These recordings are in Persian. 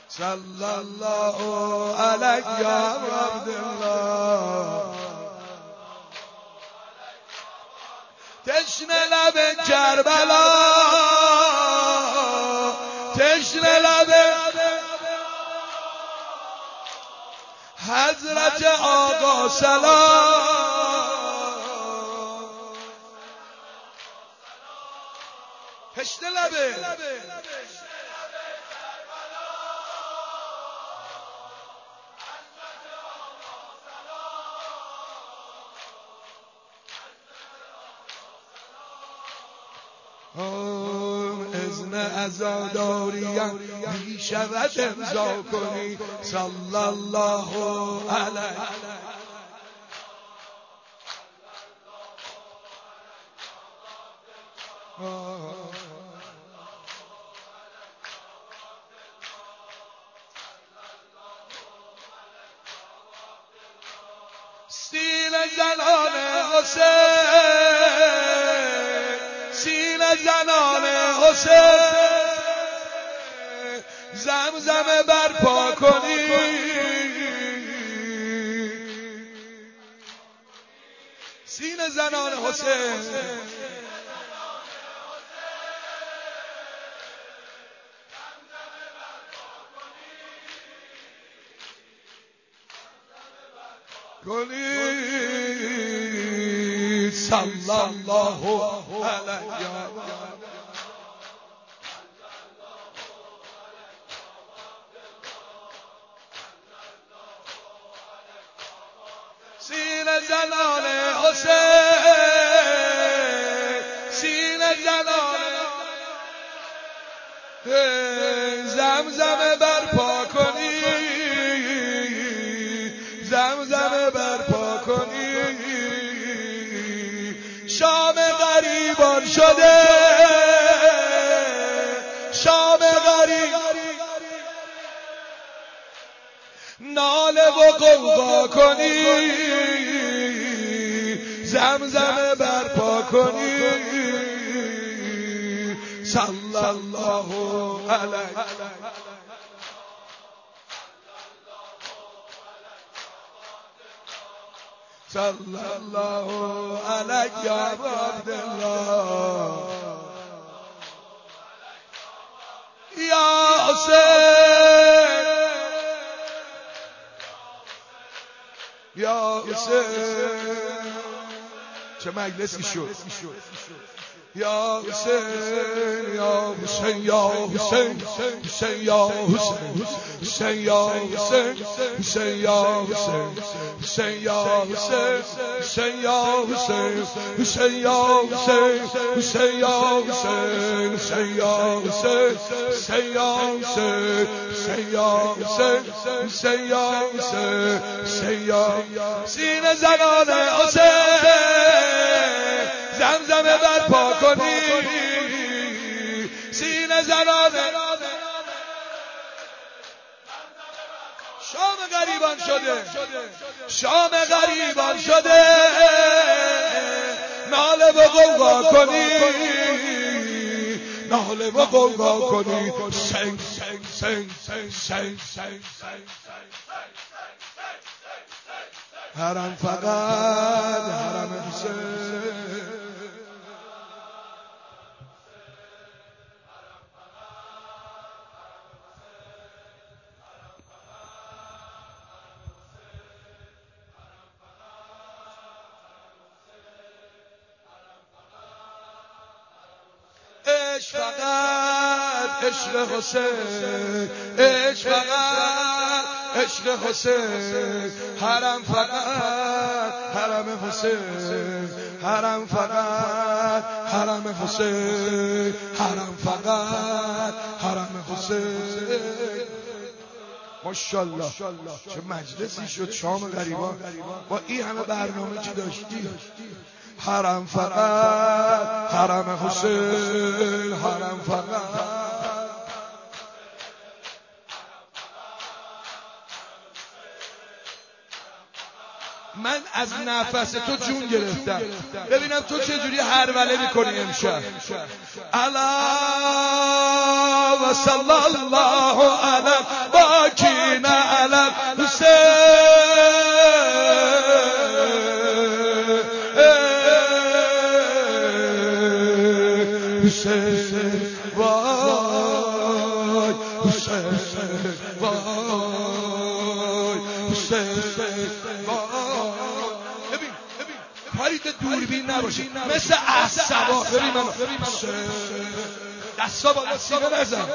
صلی الله علیک یا عبدالله. تشنه لب کربلا، تشنه لب حضرت آقا سلام. تشنه لبه اذن عزاداریم بی شود امضا کنی. صلی الله علیه سین زنان حسین، سین زنان حسین، زمزم برپا کنی. سین زنان حسین، کنید صلی الله علیه. سین زنان حسین، سین زنان زمزم برپا کنی، زمزم برپا کنی. شام غریبان شده، شام غریب، ناله و غوغا کنی، زمزم برپا کنی. صلی الله علیه صلی الله علیک یا عبدالله. یا حسین، یا حسین، چه مجلسی شد. یا حسین، یا حسین، یا حسین، حسین یا حسین، حسین یا حسین، حسین یا حسین، حسین یا حسین، حسین یا حسین، حسین یا حسین، حسین یا حسین، حسین یا حسین، حسین یا حسین، حسین یا حسین، حسین یا حسین، حسین یا سین زنان حسین، زمزم برپا کنی. سین زنان شام غریبان شده، شام غریبان شده، ناله و غوغا کنی، ناله و غوغا کنی. سنگ سنگ سنگ سنگ سنگ سنگ حرم فقط حرم حسین. عشق فقط عشق حسین، عشق فقط عشق حسین. حرم فقط حرم حسین، حرم فقط حرم حسین، حرم فقط حرم حسین. ماشاءالله چه مجلسی شد شام غریبان با این همه برنامه که داشتی. حرم فقط حرم حسین، حرم فقط. من از نفس تو جون گرفتم، ببینم تو چجوری هروله میکنی امشب. الا و صلی الله علی حسین وای حسین وای حسین وای. ببین کاری که دوربین نباشه مثل عصبا. ببین منو دستا بالا سینه نزن.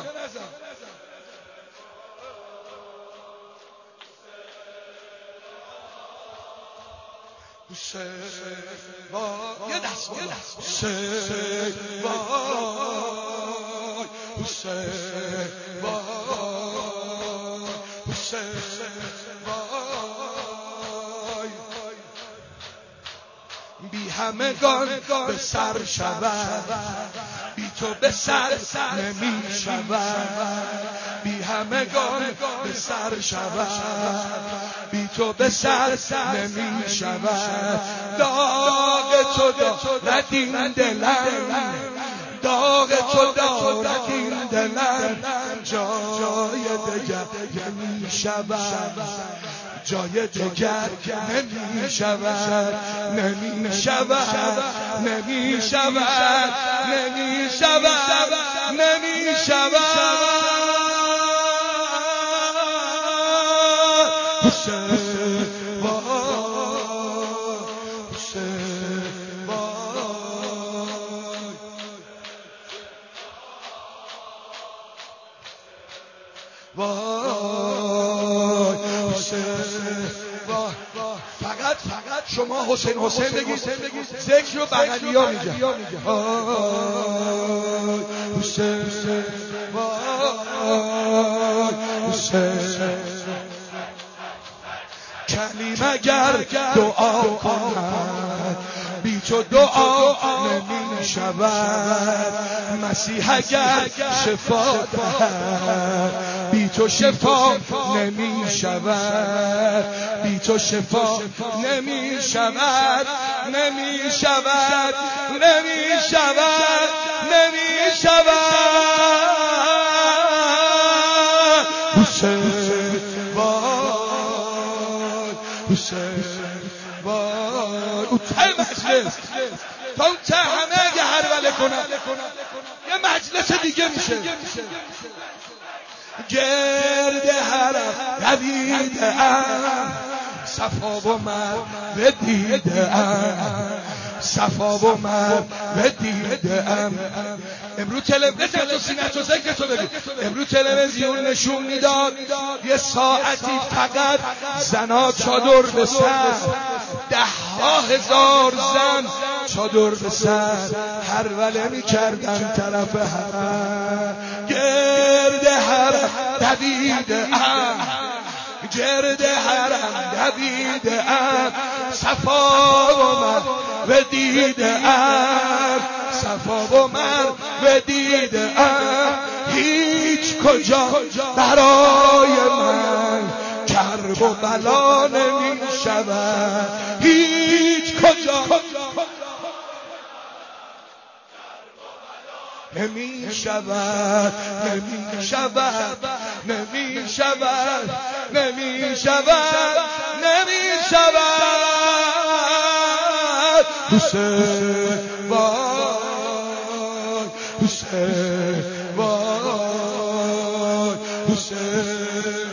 حسین وای یه دست بالا. حسین وای حسین وای حسین وای. بی همگان به سر شود، بی تو به سر نمی شود. بی همگان به سر شود، بی تو به سر نمی شود. داغ تو دارد این دلم، داغ تو دارد این دلم، جای دگر نمی شود، جای دگر نمی شود، نمی شود، نمی شود، نمی شود، نمی شود. حسین وای حسین وای وای حسین وای. فقط شما حسین حسین بگید، ذکر رو بغلی ها میگن. حسین وای حسین. کلیم اگر دعا کند، بی تو دعا نمی شود. مسیح اگر شفا دهد، بی تو شفا نمی شود. بی تو شفا نمی شود، نمی شود، نمی شود، نمی شود. حسین وای حسین وای. اون ته مجلس تا اون ته همه اگه هروله کنن یه مجلس دیگه میشه. گرد حرم دویده‌ام، صفا و مروه دیده‌ام، صفا و مروه دیده‌ام. امروز تلویزیون نشون میداد یه ساعتی فقط زنا چادر به سر، 10,000 زن چادر به سر هروله میکردن طرف حرم. گرد حرم دویده‌ام، گرد حرم دویده‌ام، صفا و مروه دیده‌ام، صفا و مروه دیده‌ام. هیچ کجا برای من کرب و بلا نمی شود، هیچ کجا نمی شود، نمی شود، نمی شود، نمی شود، نمی شود. حسین وای حسین وای حسین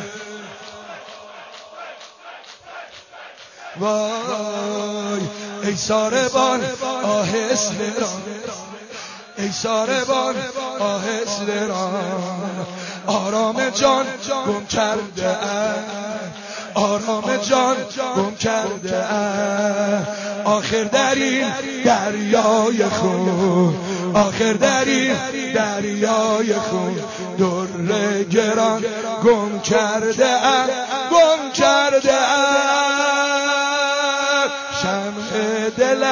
وای. ای ساربان آهسته ران، ای ساربان آهسته ران. آرام جان گم کرده ام، آرام جان گم کرده ام. آخر در این دریای خون، آخر در این دریای خون، در گران گم کرده ام، گم کرده ام. شمع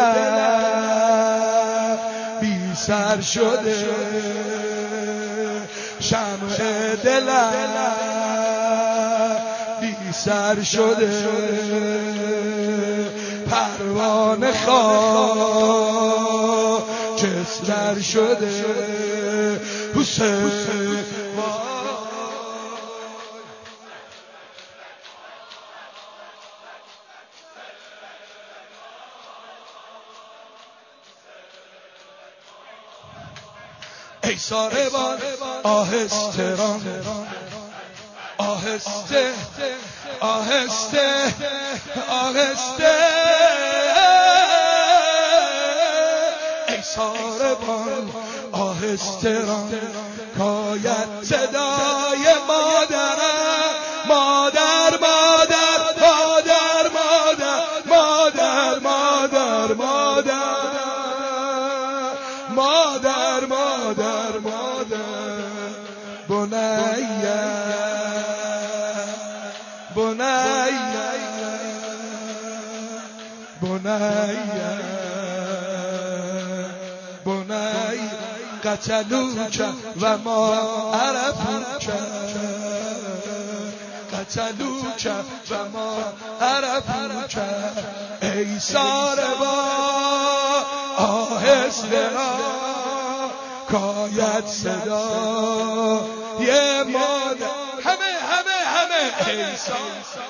دلم بی سر شده، شمع دلم بی سر شده. پروانه خاکستر شده. حسین ای ساربان آهسته ران، آهسته آهسته آهسته، ای ساربان آهسته ران، کاید صدای مادرم، مادر مادر مادر مادر مادر مادر مادر مادر مادر بنیه بنیه بنیه بنیه قتلوک و ما عرفوک، قتلوک و ما عرفوک، ای ساربا آهسته را، کاید صدا یه مادر، همه ای ساربا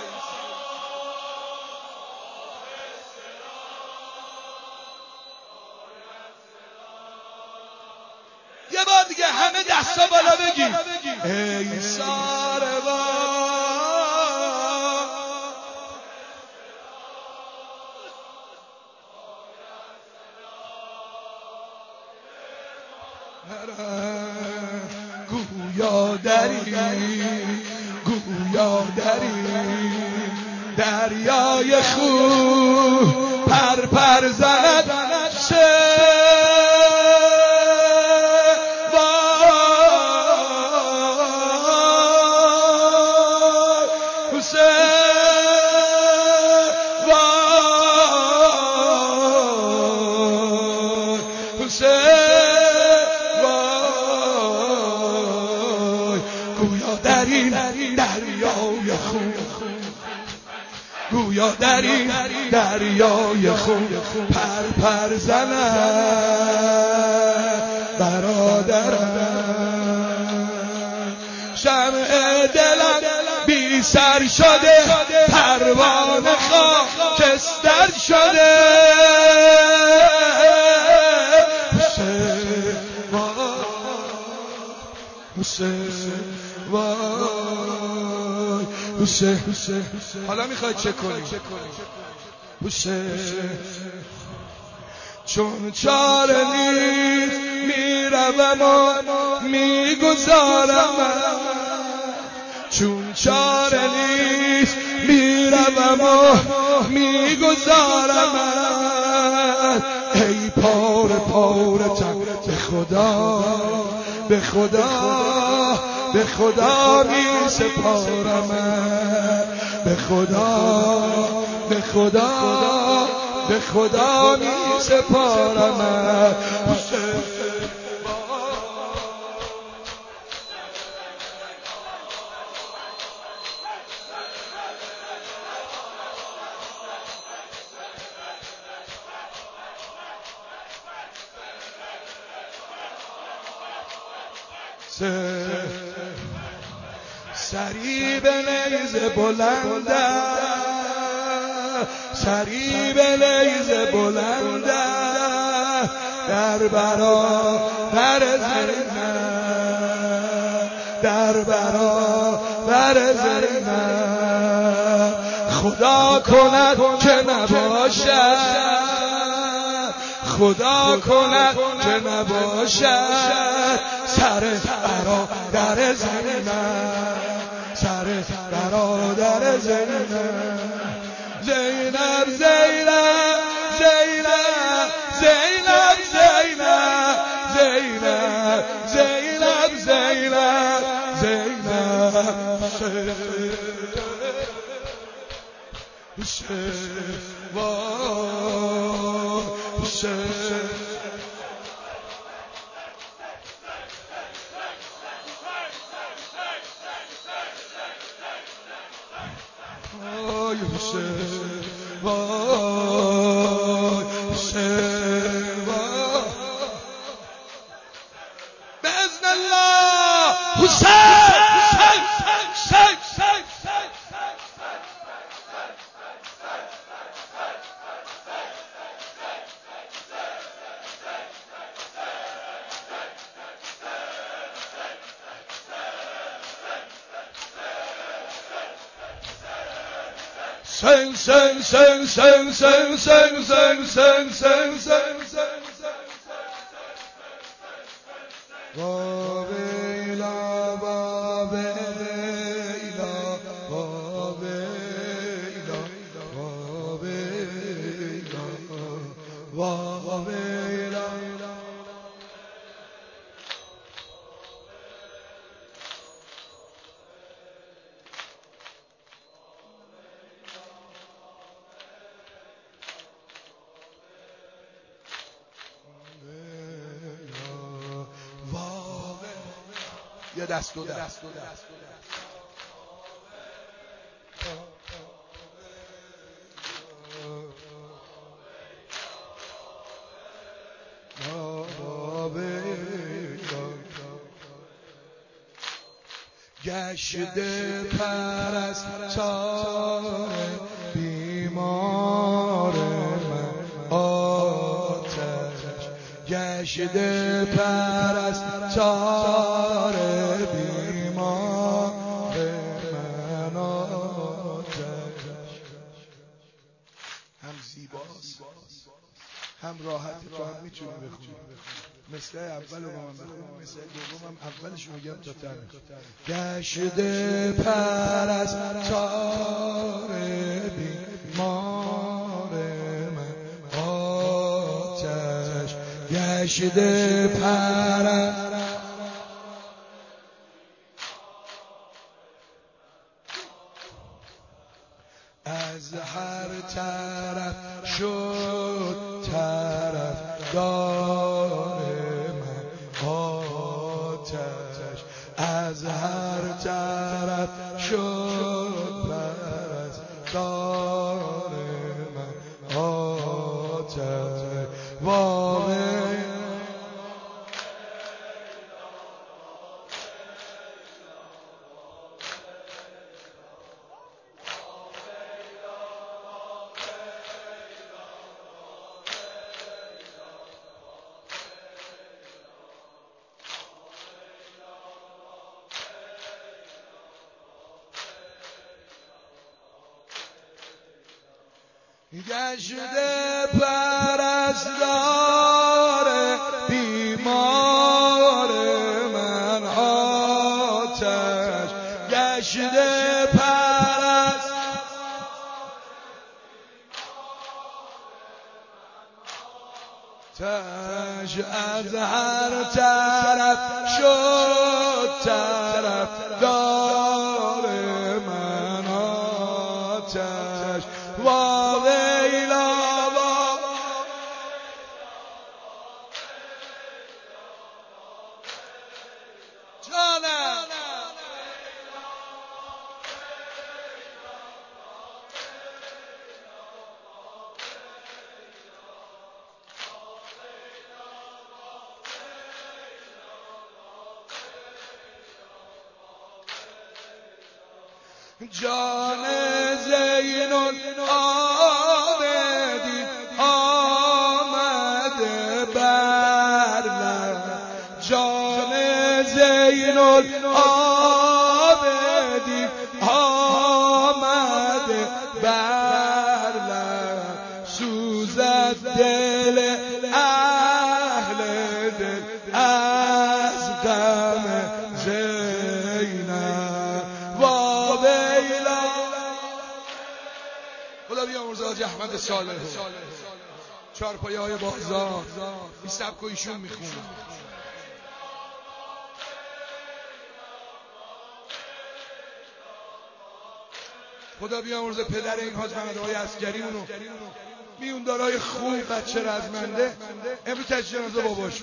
یه بار دیگه همه دستا بالا بگی ای ساربا گویا دری گویا دری دریای خون پر پر زند گویا در این دریای خون پر پر زند برادرم، شمع دلم بی سر شده، پروانه خاکستر شده، حسین حالا میخوای چه کنی؟ حسین چون چاره نیست میروم و میگذارم، چون چاره نیست میروم و میگذارم، ای پار پارتم به خدا به خدا به خدا می سپارم، به خدا به خدا به خدا می سپارم. سری به نیزه بلنده، سری به نیزه بلنده، در برابر زینب، در برابر زینب، خدا کند که نباشد، خدا کند که نباشد، سر برادر زینب، سر برادر زینب، زینب زینب زینب زینب زینب زینب زینب زینب زینب بإذن الله حسين Sen sen sen sen sen sen sen sen sen sen Vaveyla vaveyla vaveyla vaveyla vaveyla یه دست و دست گشته پرستار بیمار من آتش گشته پرستار بیمار من آتش هم زیباست هم راحت تو هم میتونی بخونی مثل اول رو با من بخونی مثل دوم هم اولش میگم تا تمام گشته پرستار بیمار من آتش گشته پرستار از هر طرف شد طرفدار من آتش از هر طرف شد پرستار من آتش واقعی گشته پرستار بیمار من آتش گشته پرستار از هر طرف شد طرفدار من آتش جان زین العابدین آمده بر لب جان زین العابدین آمده بر لب سوزد دل اهل دل از غم خدا بیامرزه حاجی احمد صالح چارپایه های بازار این سبک و ایشون میخونه خدا بیامرزه پدر این حاج محمد آقای عسکری اونو میوندارای خوب بچه رزمنده امروز تجلیل جنازه باباش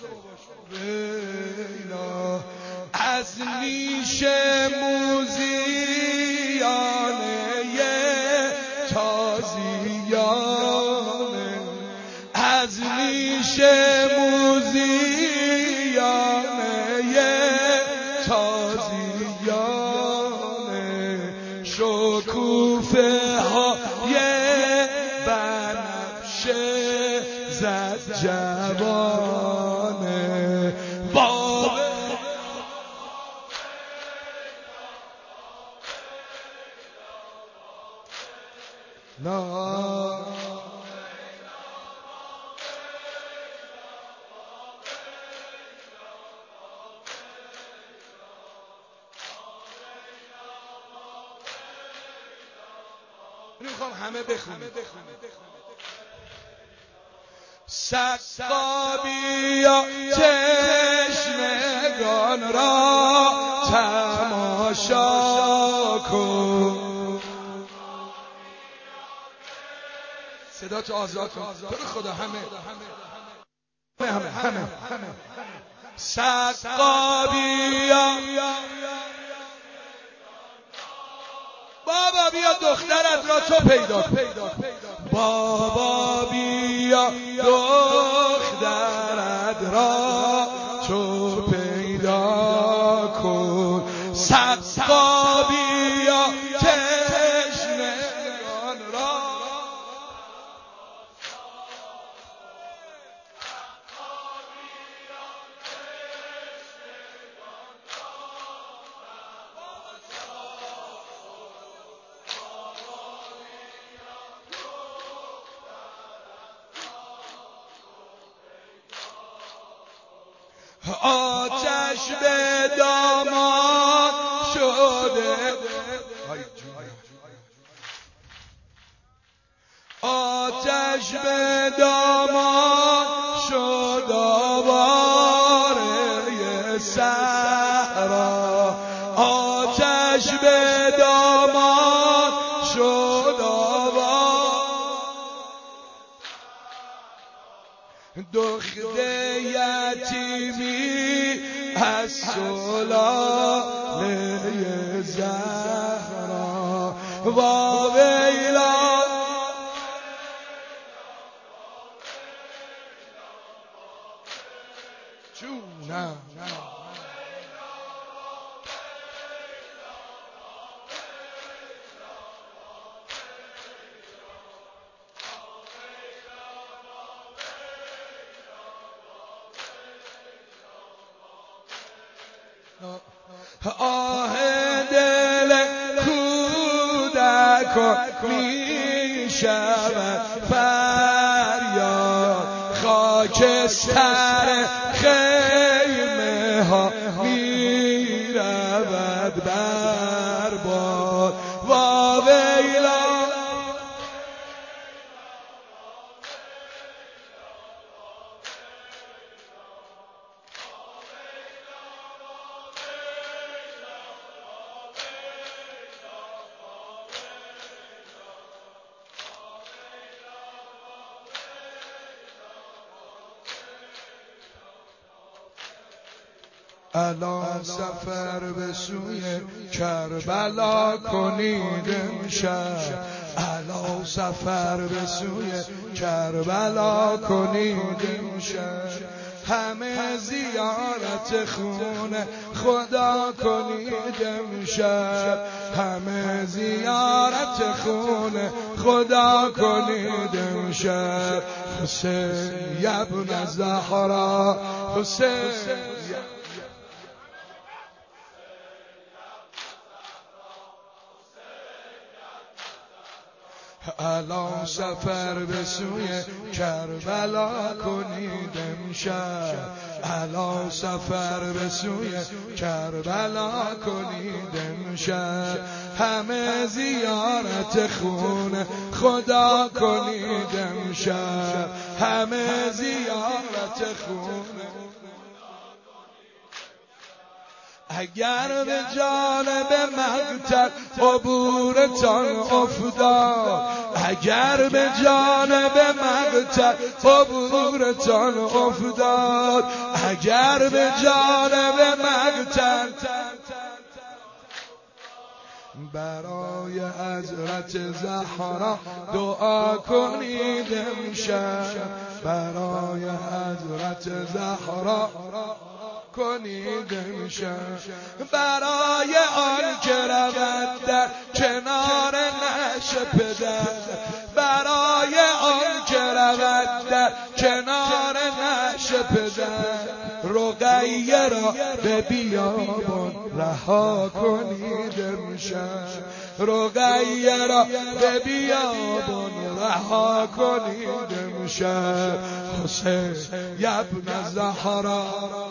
از نیش موزیانه تازیانه از نیش موزیانه تازیانه شکوفه های بنفشه زد جوانه لا میخوام همه بخونید. سقا بیا چشمگان را تماشا کن. صدا تو آزاد کن تو رو خدا. همه سقا بیا بابا بیا دخترت را تو پیدا کن. بابا بیا دخترت را تو پیدا کن. سقا بیا تشنگان را آتش به داماد شده. آتش به داماد شد آواره صحرا. آتش به داماد شد دختر یتیمی از سلاله زهرا. واویلا جونم آه دل کودکان می شود فریاد. خاکستر خیمه ها می رود برباد. واویلا الان سفر به سوی کربلا کنید امشب. الان سفر به سوی کربلا کنید امشب. همه زیارت خون خدا کنید امشب. همه زیارت خون خدا کنید امشب. حسین ابن زهرا حسین الان سفر به سوی کربلا کنید امشب. الان سفر به سوی کربلا کنید امشب. همه زیارت خون خدا کنید امشب. همه زیارت خون. اگر به جانب مقتل عبورتان افتاد. اگر به جانب مقتل عبورتان افتاد. اگر به جانب مقتل برای حضرت زهرا دعا کنید امشب. برای حضرت زهرا کنید امشب. برای آن که رود در کنار نعش پدر. برای آن که رود در کنار نعش پدر. رقیه را به بیابان ره رها کنید امشب رقیه را به بیابان رها کنید امشب حسین ابن زهرا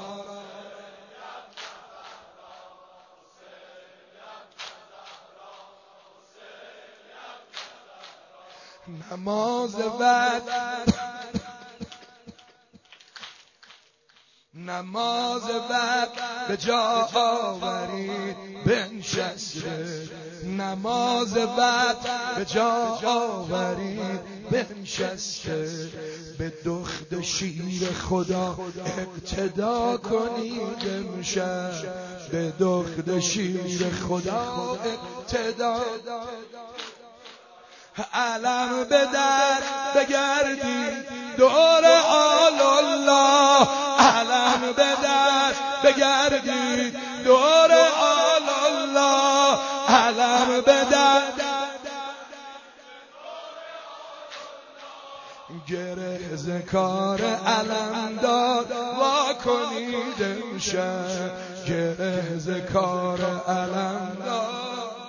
نماز وقت به جا آورید بنشسته نماز وقت به جا آورید بنشسته به دخت شیر خدا اقتدا کنید امشب به دخت شیر خدا اقتدا علم به در بگردید دور آل الله علم به در بگردید دور آل الله علم به در گره ز کار علم دار وا کنید امشب گره ز کار علم دار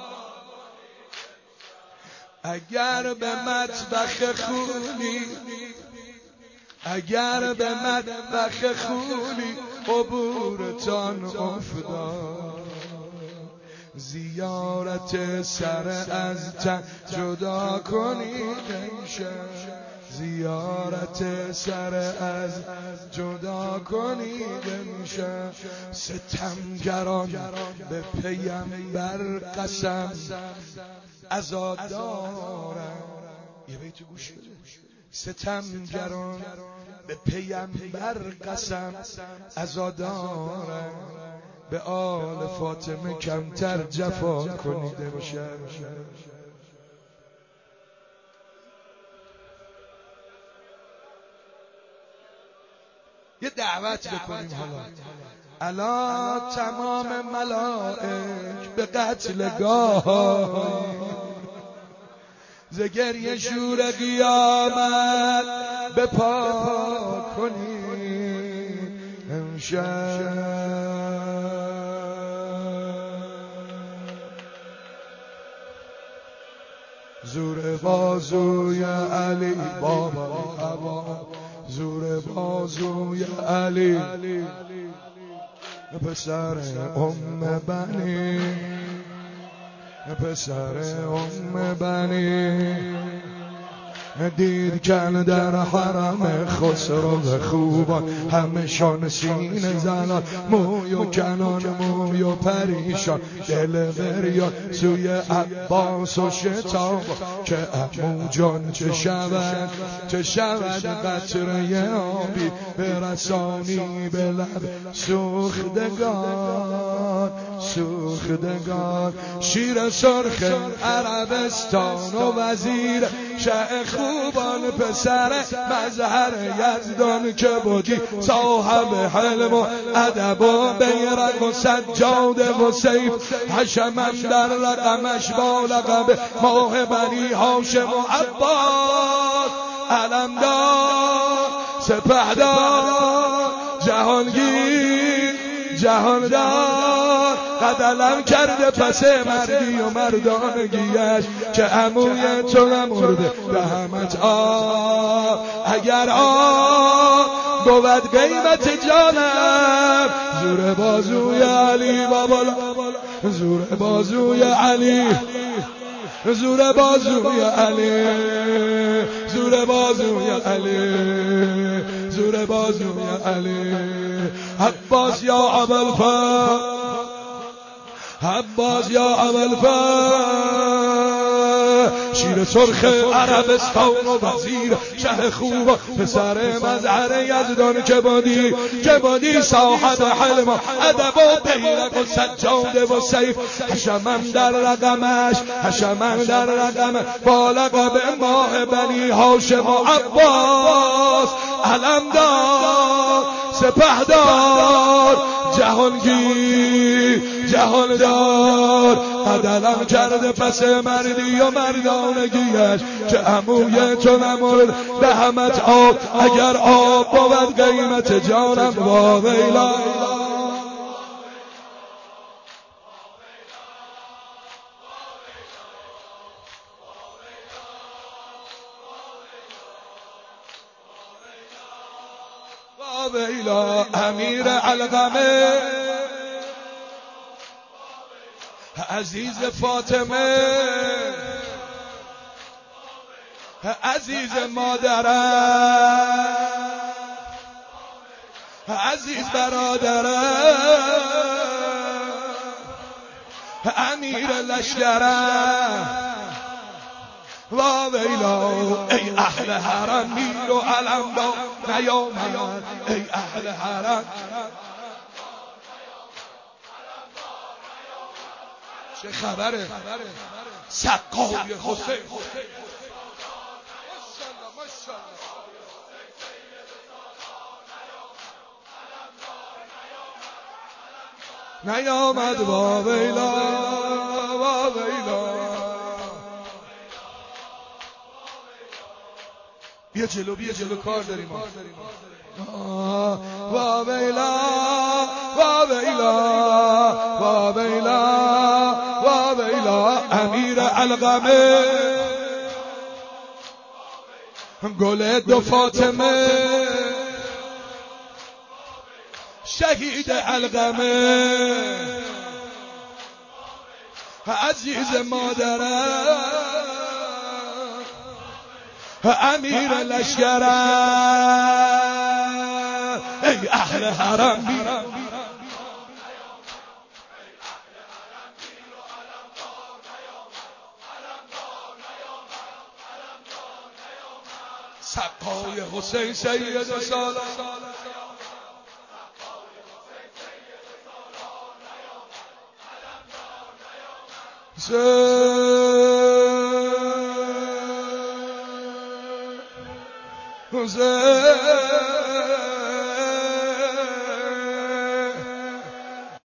اگر به مطبخ خونی عبورتان افتاد زیارت سر از تن جدا کنید امشب زیارت سر از جدا کنید امشب ستمگران به پیامبر قسم عزا دارن یه بیت گوش بده ستمگران به پیامبر قسم عزا دارن به آل فاطمه کمتر جفا کنید امشب یه دعوت بکنیم حالا تمام ملائک به قتلگاه ز گریه شور قیامت به پا کنیم امشب زور بازوی علی بابا هوا زور بازوی علی پسر بنی پسر بنی دید کن در حرم خسرو خوبان همشان سینه زنان موی و کنان موی و پریشان دل بریان سوی عباس و شتاب که عمو جان چه شود قطره آبی برسانی به لب سوختگان شیر سرخ عربستان و وزیر شه خوبان پسر مظهر یزدان که بودی صاحب حلم و ادب و بیرق و سجاده و سیف حشمم در رقمش با لقب ماه بنی هاشم و عباس علمدار سپهدار جهاندار قد علم کرده پس مردی و مردانگیش که عموی تو نمرده رحمت اگر بود قیمت جانم زور بازوی علی بابا زور بازوی علی زور بازوی علی زور بازوی علی زور بازوی علی عباس یا ابوالفضل عباس یا ابوالفضل شیر سرخ عربستان و وزیر شه خوب پسر مظهر یزدان که بودی صاحب حلم و ادب و بیرق و سجاده و سیف حشمم در رقمش با لقب ماه بنی هاشم و عباس علمدار سپهدار جهاندار قدلم کرده پس مردی و مردانگیش که عموی تو نمرد رحمت اگر آب بود قیمت جانم با ویلا ویلا امیر علقمه عزیز فاطمه عزیز مادرم عزیز برادرم امیر لشکرم و ویلا ای اهل حرم میر و علم دا نیامد ای اهل حرم چه خبره سقای حسین نیامد با ویلا با ویلا بیا جلو کار داریم با ویلا با ویلا با ویلا با ویلا امیر علقمه گل دو فاطمه شهید علقمه عزیز مادرم امیر لشکرم ای اهل حرم سقای حسین سید سالار حسین